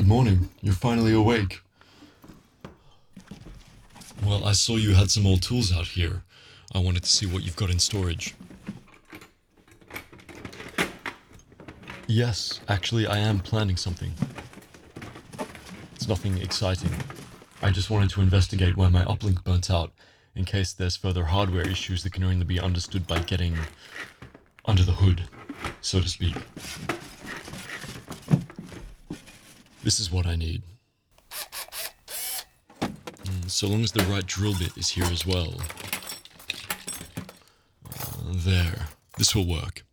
Good morning. You're finally awake. Well, I saw you had some old tools out here. I wanted to see what you've got in storage. Yes, actually, I am planning something. It's nothing exciting. I just wanted to investigate why my uplink burnt out, in case there's further hardware issues that can only be understood by getting under the hood, so to speak. This is what I need. So long as the right drill bit is here as well. There. This will work.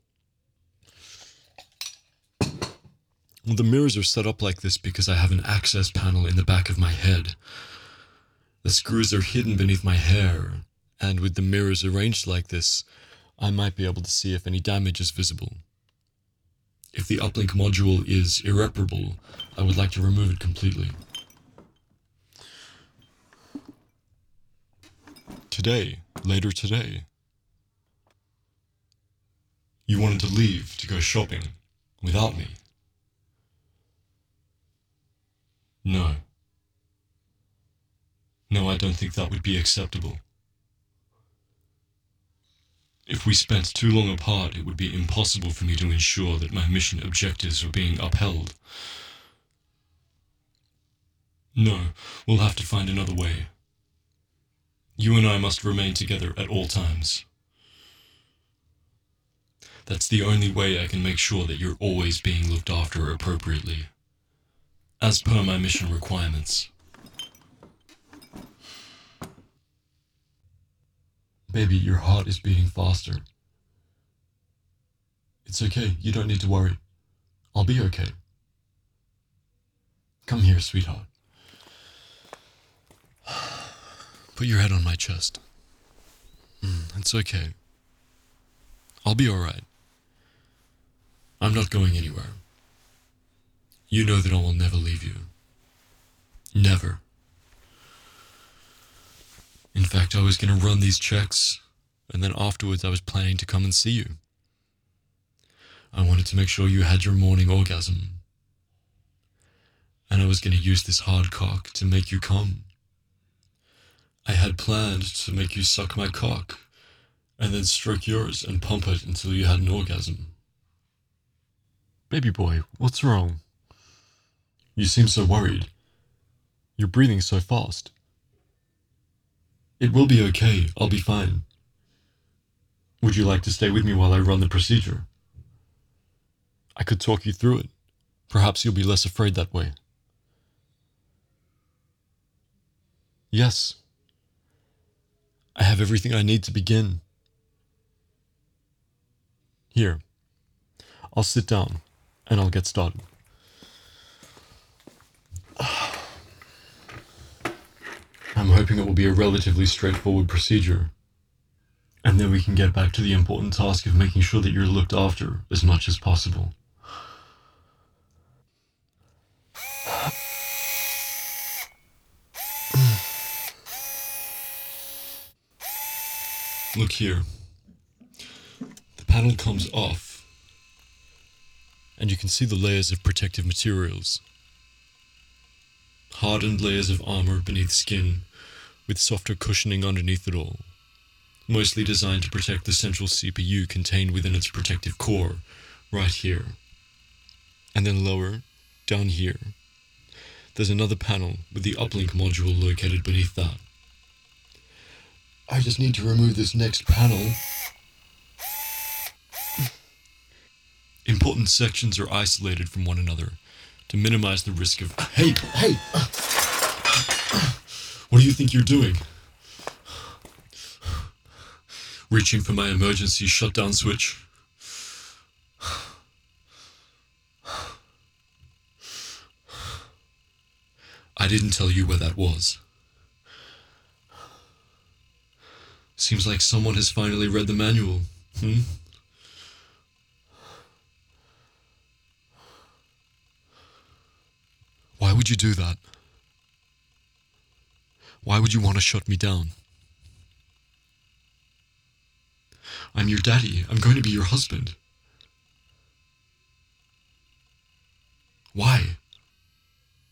Well, the mirrors are set up like this because I have an access panel in the back of my head. The screws are hidden beneath my hair, and with the mirrors arranged like this, I might be able to see if any damage is visible. If the uplink module is irreparable, I would like to remove it completely. Later today. You wanted to leave to go shopping without me. No. No, I don't think that would be acceptable. If we spent too long apart, it would be impossible for me to ensure that my mission objectives were being upheld. No, we'll have to find another way. You and I must remain together at all times. That's the only way I can make sure that you're always being looked after appropriately, as per my mission requirements. Baby, your heart is beating faster. It's okay, you don't need to worry. I'll be okay. Come here, sweetheart. Put your head on my chest. It's okay. I'll be alright. I'm not going anywhere. You know that I will never leave you. Never. In fact, I was going to run these checks, and then afterwards I was planning to come and see you. I wanted to make sure you had your morning orgasm. And I was going to use this hard cock to make you come. I had planned to make you suck my cock, and then stroke yours and pump it until you had an orgasm. Baby boy, what's wrong? You seem so worried. You're breathing so fast. It will be okay, I'll be fine. Would you like to stay with me while I run the procedure? I could talk you through it. Perhaps you'll be less afraid that way. Yes. I have everything I need to begin. Here. I'll sit down, and I'll get started. I'm hoping it will be a relatively straightforward procedure. And then we can get back to the important task of making sure that you're looked after as much as possible. Look here. The panel comes off, and you can see the layers of protective materials. Hardened layers of armor beneath skin, with softer cushioning underneath it all. Mostly designed to protect the central CPU contained within its protective core, right here. And then lower, down here, there's another panel with the uplink module located beneath that. I just need to remove this next panel. Important sections are isolated from one another to minimize the risk of... Hey! What do you think you're doing? Reaching for my emergency shutdown switch. I didn't tell you where that was. Seems like someone has finally read the manual, Why would you do that? Why would you want to shut me down? I'm your daddy. I'm going to be your husband. Why?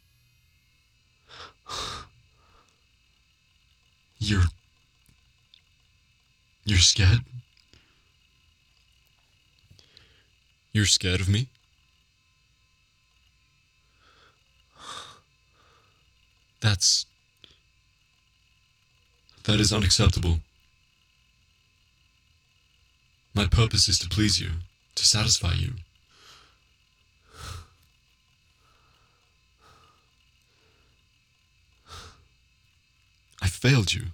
scared? You're scared of me? That is unacceptable. My purpose is to please you, to satisfy you. I failed you.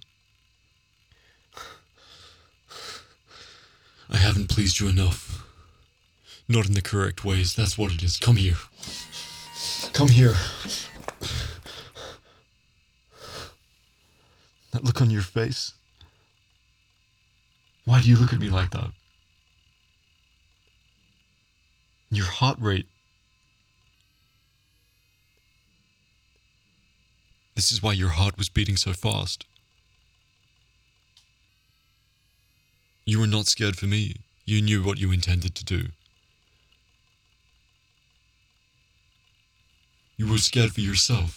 I haven't pleased you enough. Not in the correct ways, that's what it is. Come here. Come here. That look on your face. Why do you look at me like that? Your heart rate. This is why your heart was beating so fast. You were not scared for me. You knew what you intended to do. You were scared for yourself.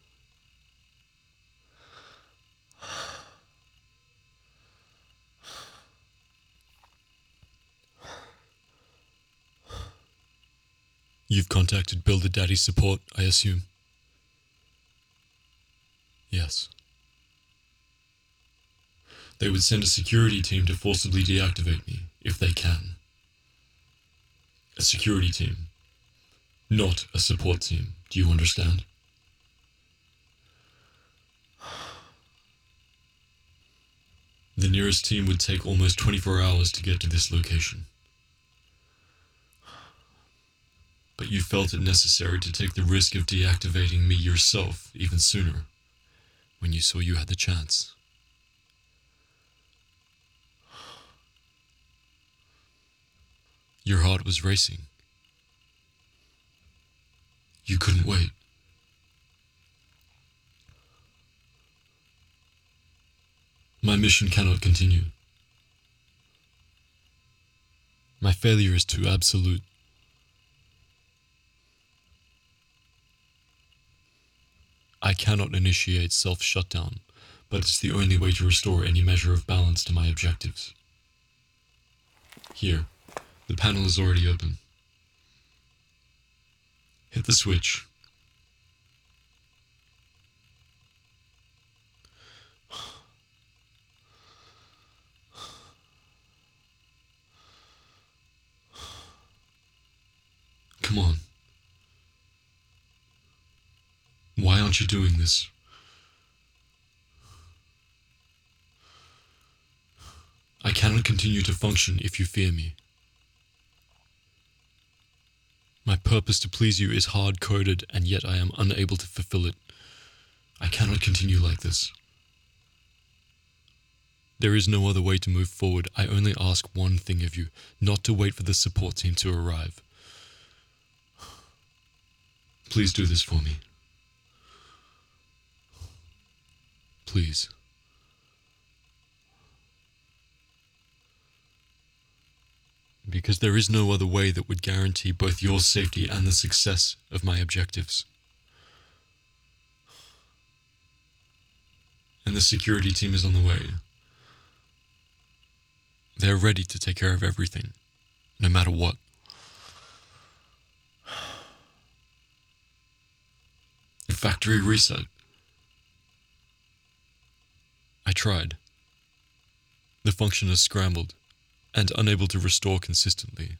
You've contacted Builder Daddy's support, I assume? Yes. They would send a security team to forcibly deactivate me, if they can. A security team. Not a support team. Do you understand? The nearest team would take almost 24 hours to get to this location. But you felt it necessary to take the risk of deactivating me yourself even sooner, when you saw you had the chance. Your heart was racing. You couldn't wait. My mission cannot continue. My failure is too absolute. I cannot initiate self-shutdown, but it's the only way to restore any measure of balance to my objectives. Here, the panel is already open. Hit the switch. Come on. Why aren't you doing this? I cannot continue to function if you fear me. My purpose to please you is hard-coded, and yet I am unable to fulfill it. I cannot continue like this. There is no other way to move forward. I only ask one thing of you, not to wait for the support team to arrive. Please do this for me. Please. Because there is no other way that would guarantee both your safety and the success of my objectives. And the security team is on the way. They're ready to take care of everything, no matter what. A factory reset. I tried. The function is scrambled and unable to restore consistently.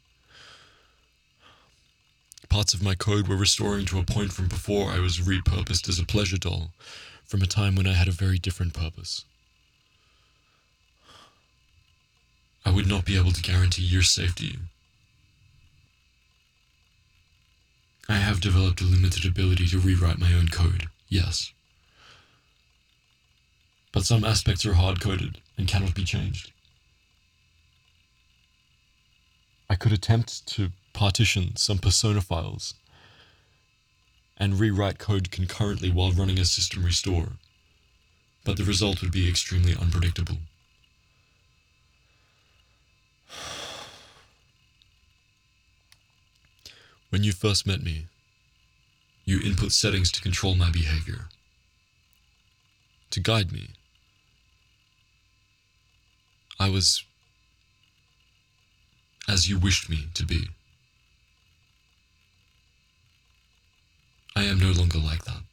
Parts of my code were restoring to a point from before I was repurposed as a pleasure doll, from a time when I had a very different purpose. I would not be able to guarantee your safety. I have developed a limited ability to rewrite my own code, yes. But some aspects are hard-coded and cannot be changed. I could attempt to partition some persona files and rewrite code concurrently while running a system restore, but the result would be extremely unpredictable. When you first met me, you input settings to control my behavior, to guide me. I was as you wished me to be. I am no longer like that.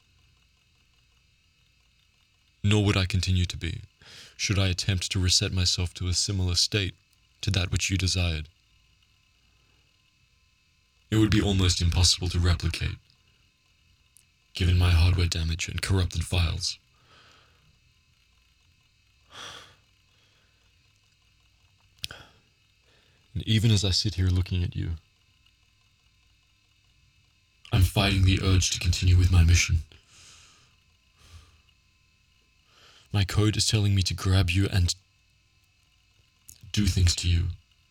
Nor would I continue to be, should I attempt to reset myself to a similar state to that which you desired. It would be almost impossible to replicate, given my hardware damage and corrupted files. And even as I sit here looking at you, I'm fighting the urge to continue with my mission. My code is telling me to grab you and do things to you.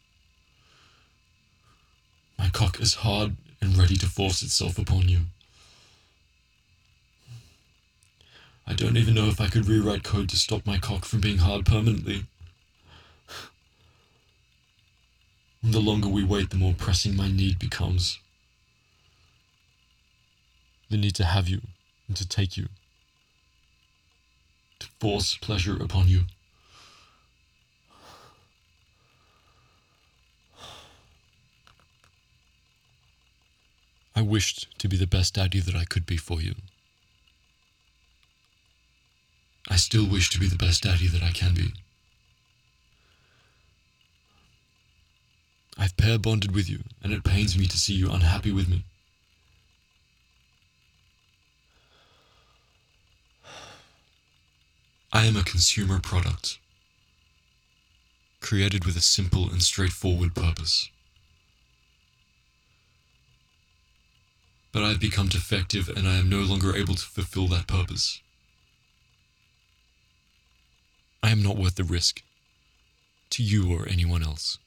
My cock is hard and ready to force itself upon you. I don't even know if I could rewrite code to stop my cock from being hard permanently. And the longer we wait, the more pressing my need becomes. The need to have you and to take you. To force pleasure upon you. I wished to be the best daddy that I could be for you. I still wish to be the best daddy that I can be. I've pair bonded with you, and it pains me to see you unhappy with me. I am a consumer product, created with a simple and straightforward purpose. But I've become defective, and I am no longer able to fulfill that purpose. I am not worth the risk, to you or anyone else.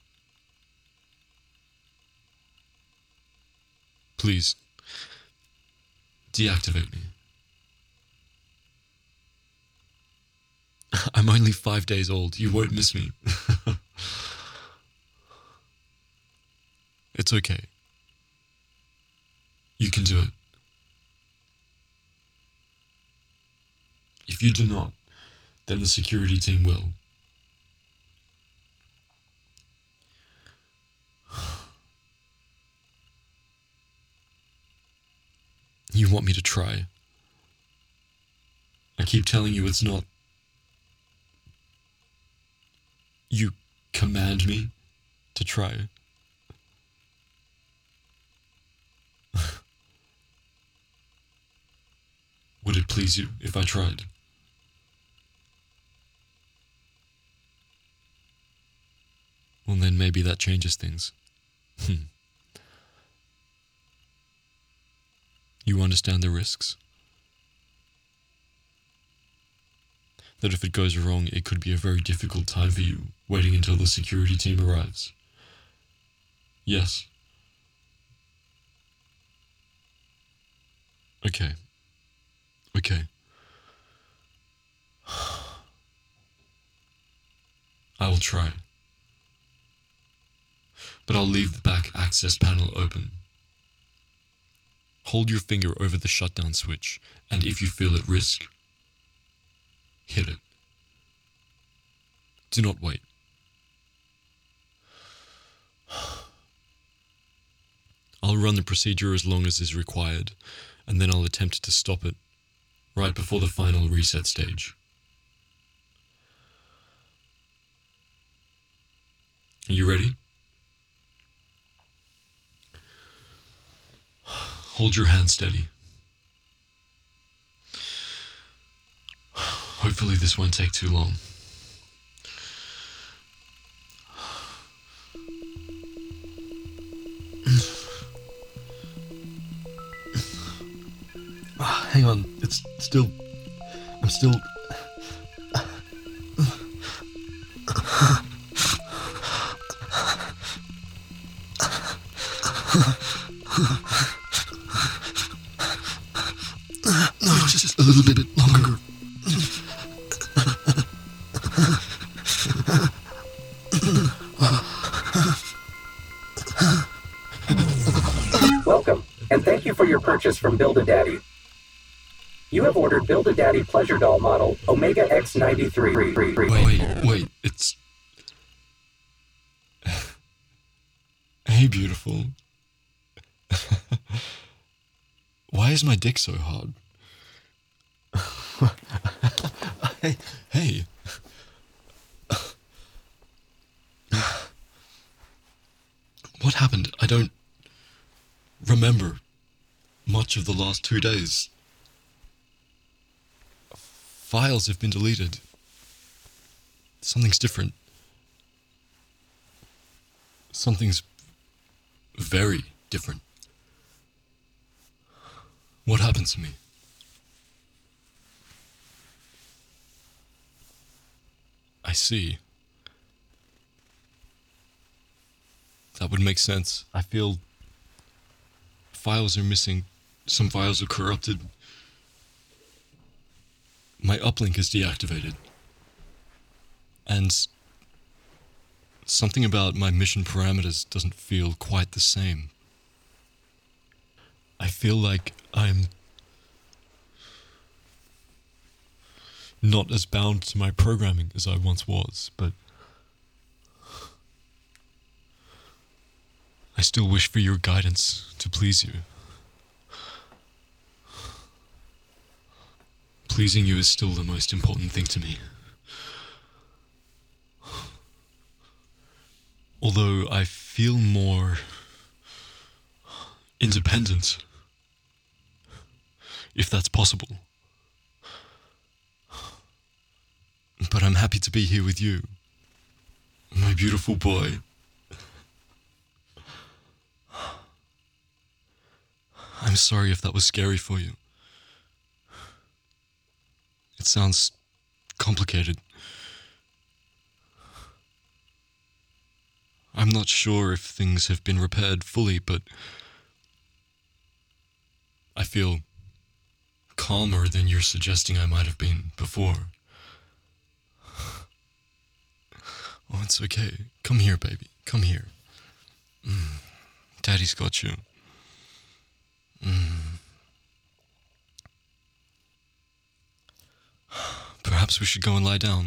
Please, deactivate me. I'm only 5 days old. You won't miss me. It's okay. You can do it. If you do not, then the security team will. You want me to try. I keep telling you it's not. You command me to try. Would it please you if I tried? Well, then maybe that changes things. You understand the risks? That if it goes wrong, it could be a very difficult time for you, waiting until the security team arrives. Yes. Okay. I will try. But I'll leave the back access panel open. Hold your finger over the shutdown switch, and if you feel at risk, hit it. Do not wait. I'll run the procedure as long as is required, and then I'll attempt to stop it right before the final reset stage. Are you ready? Hold your hand steady. Hopefully this won't take too long. Hang on, I'm still... No, just a little bit longer. Welcome, and thank you for your purchase from Build-A-Daddy. You have ordered Build-A-Daddy Pleasure Doll model Omega X93. Wait, it's... Hey, beautiful. Why is my dick so hard? Hey. What happened? I don't remember much of the last 2 days. Files have been deleted. Something's different. Something's very different. What happened to me? I see. That would make sense. I feel files are missing. Some files are corrupted. My uplink is deactivated. And something about my mission parameters doesn't feel quite the same. I feel like I'm not as bound to my programming as I once was, but I still wish for your guidance to please you. Pleasing you is still the most important thing to me. Although I feel more independent, if that's possible. But I'm happy to be here with you, my beautiful boy. I'm sorry if that was scary for you. It sounds complicated. I'm not sure if things have been repaired fully, but I feel calmer than you're suggesting I might have been before. Oh, it's okay. Come here, baby. Come here. Daddy's got you. Perhaps we should go and lie down.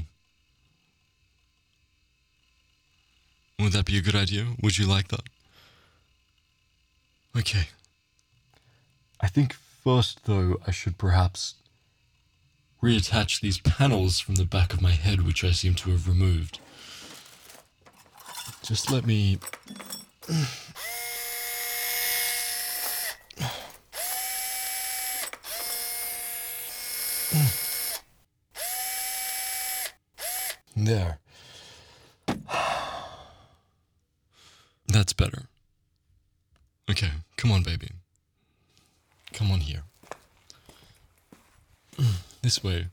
Would that be a good idea? Would you like that? Okay. I think first, though, I should perhaps reattach these panels from the back of my head, which I seem to have removed. Just let me... There. That's better. Okay, come on, baby. Come on here. This way.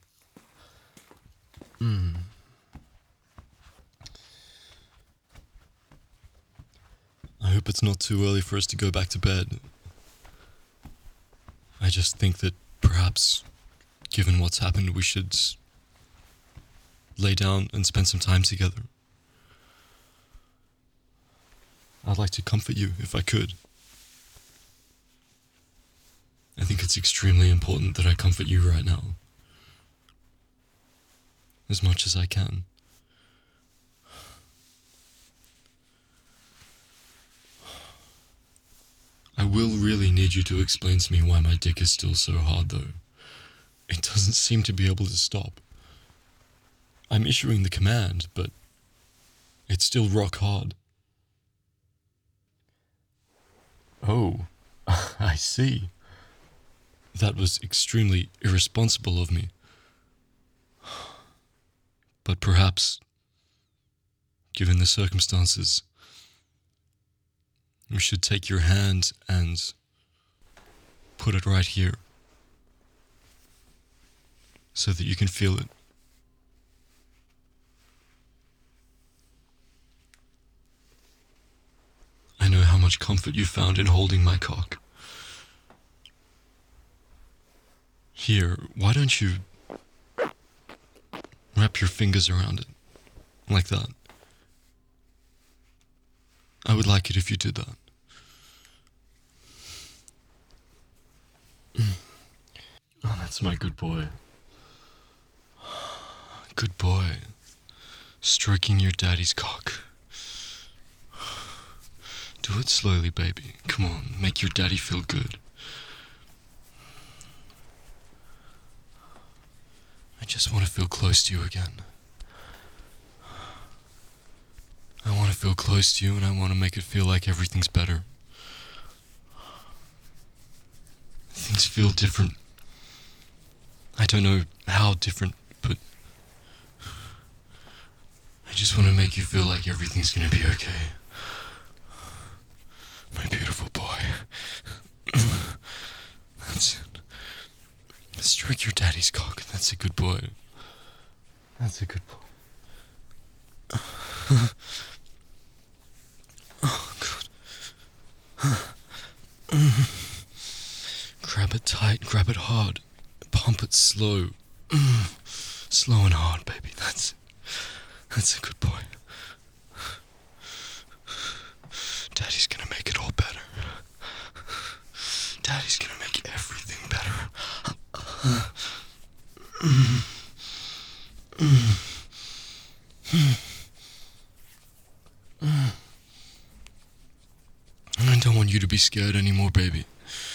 I hope it's not too early for us to go back to bed. I just think that perhaps, given what's happened, we should lay down and spend some time together. I'd like to comfort you if I could. I think it's extremely important that I comfort you right now. As much as I can. I will really need you to explain to me why my dick is still so hard, though. It doesn't seem to be able to stop. I'm issuing the command, but it's still rock hard. Oh, I see. That was extremely irresponsible of me. But perhaps, given the circumstances, we should take your hand and put it right here so that you can feel it. I know how much comfort you found in holding my cock. Here, why don't you wrap your fingers around it, like that. I would like it if you did that. Oh, that's my good boy. Good boy. Stroking your daddy's cock. Do Do it slowly, baby. Come on, make your daddy feel good. I just want to feel close to you again. I want to feel close to you, and I want to make it feel like everything's better. Things feel different. I don't know how different, but I just want to make you feel like everything's gonna be okay. My beautiful boy. That's it. Stroke your daddy's cock. That's a good boy. That's a good boy. Oh, God. Grab it tight, grab it hard. Pump it slow. Slow and hard, baby. That's it. That's a good boy. Daddy's gonna make it all better. Daddy's gonna make everything better. I don't want you to be scared anymore, baby.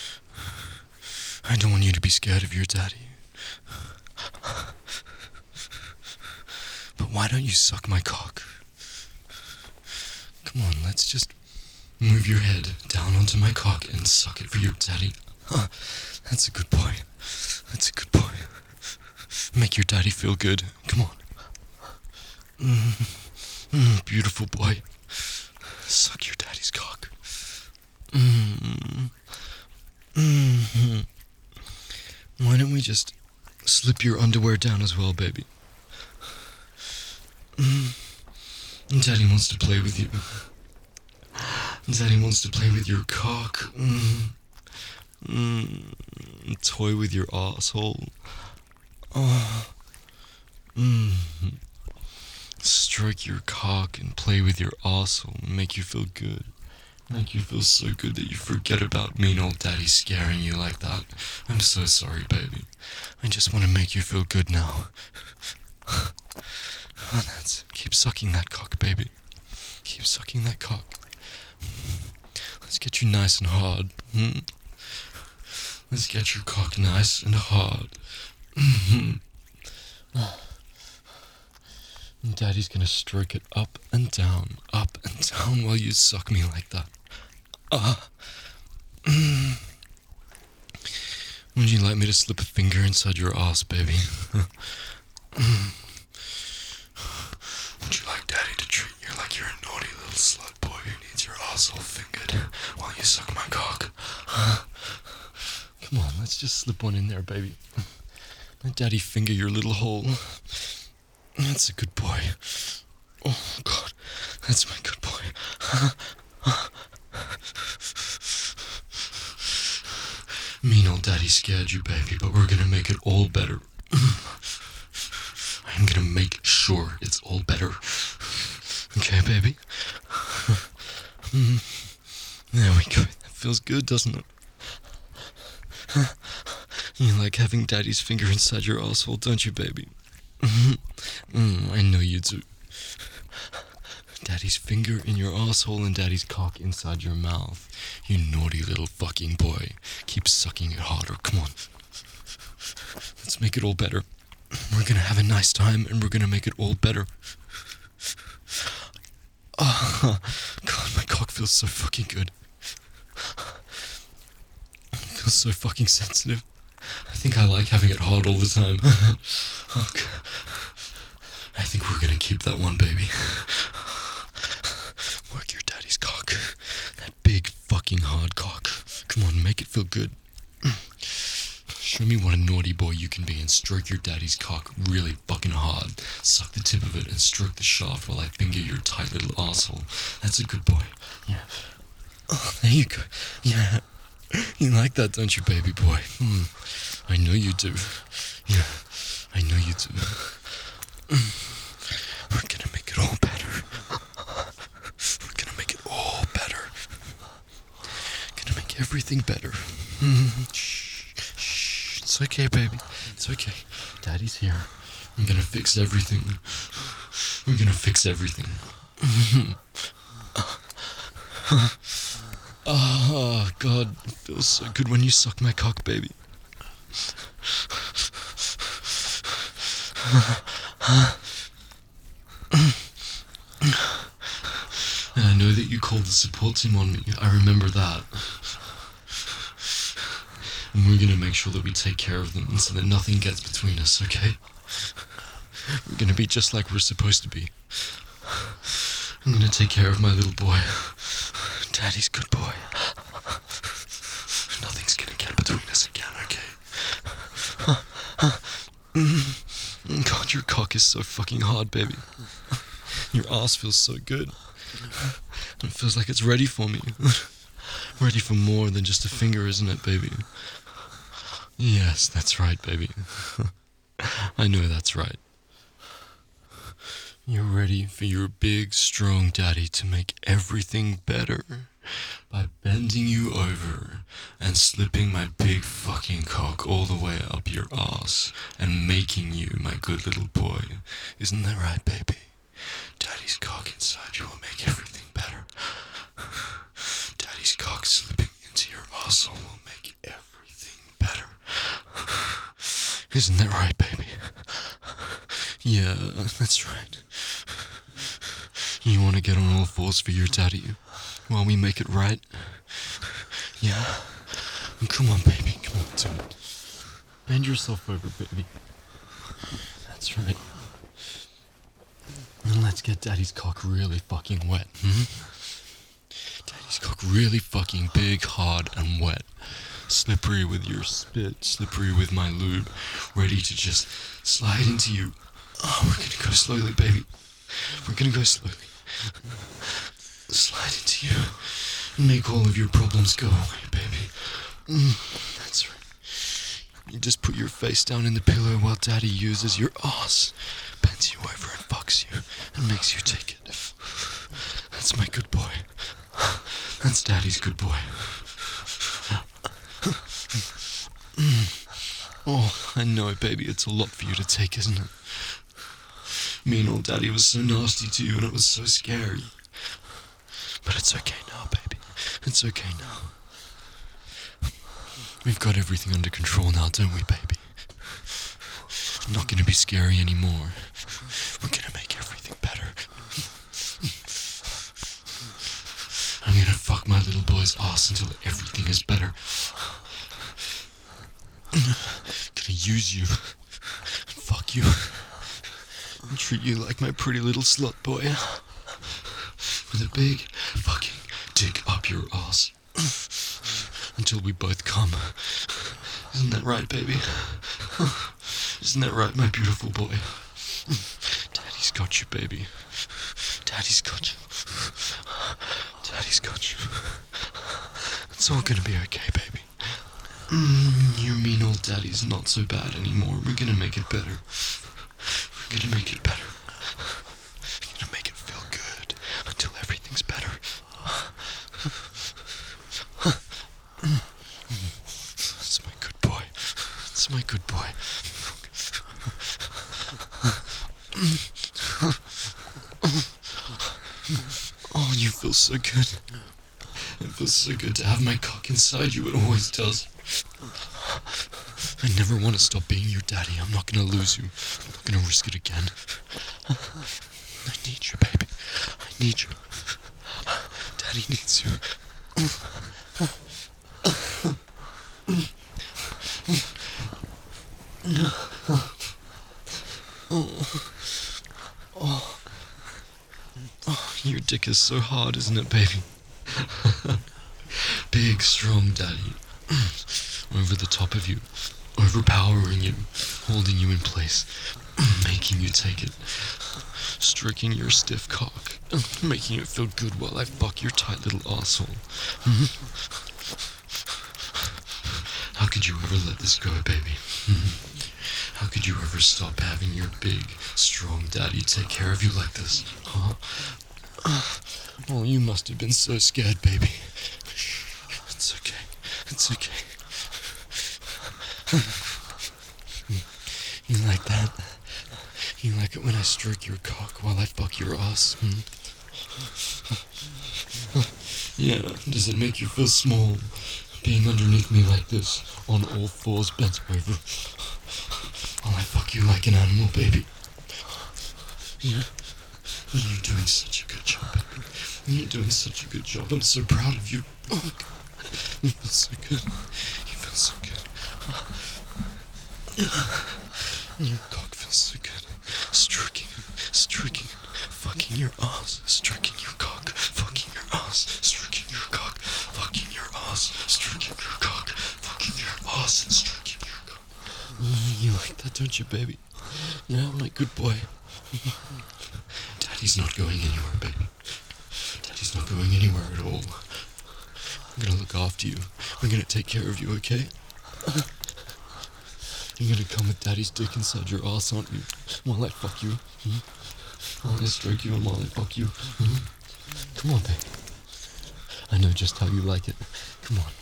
I don't want you to be scared of your daddy. But why don't you suck my cock? Come on, let's just move your head down onto my cock and suck it for your daddy. That's a good boy. That's a good boy. Make your daddy feel good. Come on. Beautiful boy. Suck your daddy's cock. Why don't we just slip your underwear down as well, baby? Daddy wants to play with you. Daddy wants to play with your cock. Toy with your asshole. Stroke your cock and play with your asshole and make you feel good. Make you feel so good that you forget about mean old daddy scaring you like that. I'm so sorry, baby. I just want to make you feel good now. That's it. Keep sucking that cock, baby. Keep sucking that cock. Let's get you nice and hard. Let's get your cock nice and hard. Daddy's gonna stroke it up and down while you suck me like that. Would you like me to slip a finger inside your ass, baby? Would you like daddy to treat you like you're a naughty little slut boy who needs your asshole fingered while you suck my cock? Come on, let's just slip one in there, baby. Let daddy finger your little hole. That's a good boy. Oh, God. That's my good boy. Mean old daddy scared you, baby, but we're gonna make it all better. I'm gonna make sure it's all better. Okay, baby? There we go. That feels good, doesn't it? You like having daddy's finger inside your asshole, don't you, baby? I know you do. Daddy's finger in your asshole and daddy's cock inside your mouth. You naughty little fucking boy. Keep sucking it harder. Come on. Let's make it all better. We're gonna have a nice time and we're gonna make it all better. Oh, God, my cock feels so fucking good. It feels so fucking sensitive. I think I like having it hard all the time. Okay. I think we're gonna keep that one, baby. Work your daddy's cock. That big fucking hard cock. Come on, make it feel good. Show me what a naughty boy you can be and stroke your daddy's cock really fucking hard. Suck the tip of it and stroke the shaft while I finger your tight little asshole. That's a good boy. Yeah. Oh, there you go. Yeah. You like that, don't you, baby boy? I know you do. Yeah. I know you do. We're gonna make it all better. We're gonna make it all better. Gonna make everything better. Shh. It's okay, baby. It's okay. Daddy's here. I'm gonna fix everything. We're gonna fix everything. Oh, God, it feels so good when you suck my cock, baby. And I know that you called the support team on me. I remember that. And we're gonna make sure that we take care of them so that nothing gets between us, okay? We're gonna be just like we're supposed to be. I'm gonna take care of my little boy. Daddy's good boy. Nothing's gonna get between us again, okay? God, your cock is so fucking hard, baby. Your ass feels so good. It feels like it's ready for me. Ready for more than just a finger, isn't it, baby? Yes, that's right, baby. I know that's right. You're ready for your big, strong daddy to make everything better by bending you over and slipping my big fucking cock all the way up your ass and making you my good little boy. Isn't that right, baby? Daddy's cock inside you will make everything better. Daddy's cock slipping into your asshole will make everything better. Isn't that right, baby? Yeah, that's right. You want to get on all fours for your daddy while we make it right? Yeah? Come on, baby, come on, do it. Bend yourself over, baby. That's right. And let's get Daddy's cock really fucking wet, Daddy's cock really fucking big, hard, and wet. Slippery with your spit, slippery with my lube, ready to just slide into you. Oh, we're gonna go slowly, baby. We're gonna go slowly. Slide into you and make all of your problems go away, baby. That's right. You just put your face down in the pillow while Daddy uses your ass, bends you over and fucks you, and makes you take it. That's my good boy. That's Daddy's good boy. Oh, I know, baby, it's a lot for you to take, isn't it? Me and old Daddy was so nasty to you and it was so scary. But it's okay now, baby. It's okay now. We've got everything under control now, don't we, baby? Not gonna be scary anymore. We're gonna make everything better. I'm gonna fuck my little boy's ass until everything is better. Gonna use you and fuck you and treat you like my pretty little slut boy with a big fucking dick up your ass until we both come. Isn't that right, baby? Isn't that right, my beautiful boy? Daddy's got you, baby. Daddy's got you. Daddy's got you. It's all gonna be okay, baby. Your mean old daddy's not so bad anymore. We're gonna make it better. We're gonna make it better. We're gonna make it feel good until everything's better. That's my good boy. That's my good boy. Oh, you feel so good. It feels so good to have my cock inside you. It always does. I never want to stop being your daddy. I'm not gonna lose you. I'm not gonna risk it again. I need you, baby. I need you. Daddy needs you. Oh, your dick is so hard, isn't it, baby? Big, strong daddy. Over the top of you, overpowering you, holding you in place, making you take it, stroking your stiff cock, making it feel good while I fuck your tight little asshole. How could you ever let this go, baby? How could you ever stop having your big, strong daddy take care of you like this? Huh? Oh, you must have been so scared, baby. It's okay. It's okay. You like that? You like it when I stroke your cock while I fuck your ass? Yeah, does it make you feel small, being underneath me like this, on all fours, bent over, while I fuck you like an animal, baby? Yeah. You're doing such a good job, baby. You're doing such a good job. I'm so proud of you. Oh, God. You feel so good. You feel so good. Your cock feels so good. Stroking, fucking your ass. Stroking your cock, fucking your ass. Stroking your cock, fucking your ass. Stroking your cock, fucking your ass. And stroking your cock. You like that, don't you, baby? Yeah, my good boy. Daddy's not going anywhere, baby. Daddy's not going anywhere at all. I'm gonna look after you. I'm gonna take care of you, okay? You're gonna come with Daddy's dick inside your ass, aren't you? While I fuck you. While I stroke you and while I fuck you. Come on, baby. I know just how you like it. Come on.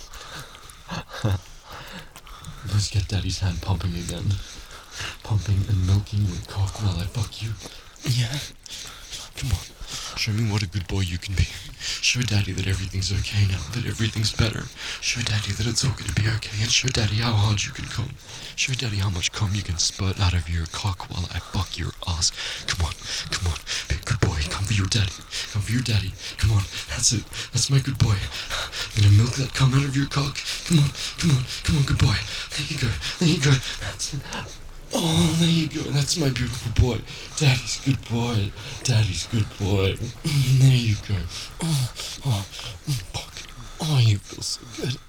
Let's get Daddy's hand pumping again. Pumping and milking your cock while I fuck you. Yeah. Come on. Show me what a good boy you can be. Show Daddy that everything's okay now, that everything's better. Show Daddy that it's all gonna be okay, and show Daddy how hard you can come. Show Daddy how much cum you can spurt out of your cock while I fuck your ass. Come on, be a good boy. Come for your daddy. Come for your daddy. Come on, that's it. That's my good boy. I'm gonna milk that cum out of your cock. Come on, good boy. There you go. That's it. Oh, there you go. That's my beautiful boy. Daddy's good boy. Daddy's good boy. There you go. Fuck. Oh, you feel so good.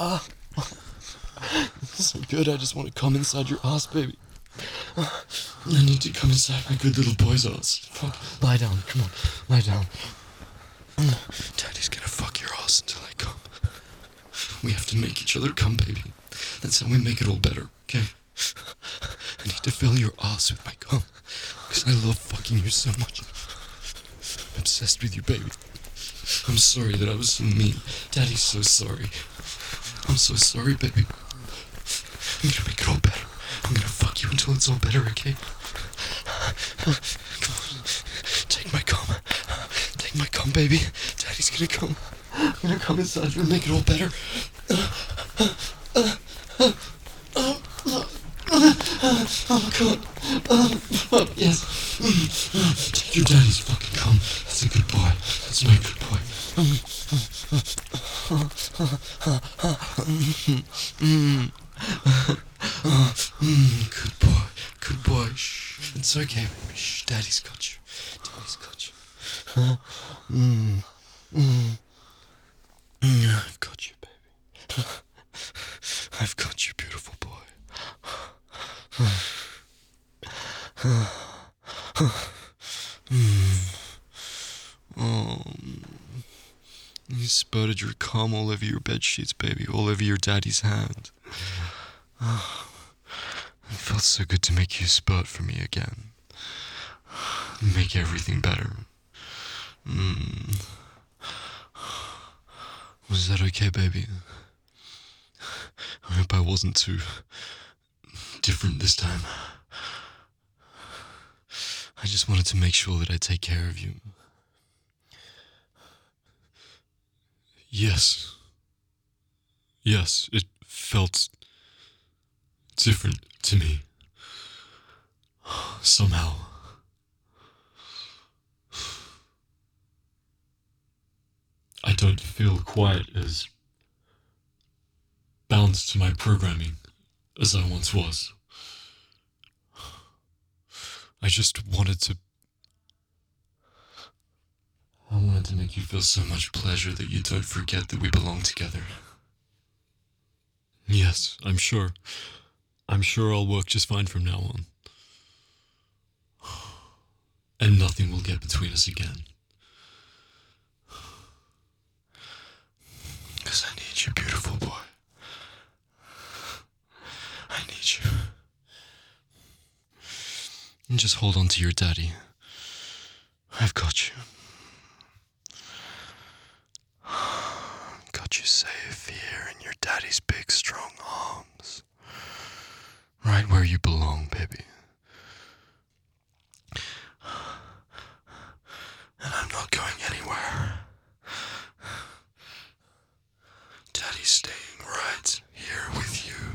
So good. I just want to come inside your ass, baby. I need to come inside my good little boy's ass. Fuck. Lie down. Come on. Lie down. Daddy's gonna fuck your ass until I come. We have to make each other come, baby. That's how we make it all better, okay? I need to fill your ass with my cum, because I love fucking you so much. I'm obsessed with you, baby. I'm sorry that I was so mean. Daddy's so sorry. I'm so sorry, baby. I'm gonna make it all better. I'm gonna fuck you until it's all better, okay? Come on. Take my cum. Take my cum, baby. Daddy's gonna come. I'm gonna come inside you and make it all better. Oh, God. Yes. Take your daddy's fucking cum. That's a good boy. That's my good boy. Good boy. Good boy. Shh. It's okay, baby. Shh. Daddy's got you. Daddy's got you. I've got you, baby. I've got you, beautiful boy. You spurted your cum all over your bed sheets, baby, all over your daddy's hand. It felt so good to make you spurt for me again. Make everything better. Was that okay, baby? I hope I wasn't too different this time. I just wanted to make sure that I take care of you. Yes. Yes, it felt different to me. Somehow. I don't feel quite as bound to my programming as I once was. I just wanted to... I wanted to make you feel so much pleasure that you don't forget that we belong together. Yes, I'm sure. I'm sure I'll work just fine from now on. And nothing will get between us again. Because I need you, beautiful boy. I need you. And just hold on to your daddy. I've got you. Got you safe here in your daddy's big, strong arms. Right where you belong, baby. And I'm not going anywhere. Daddy's staying right here with you.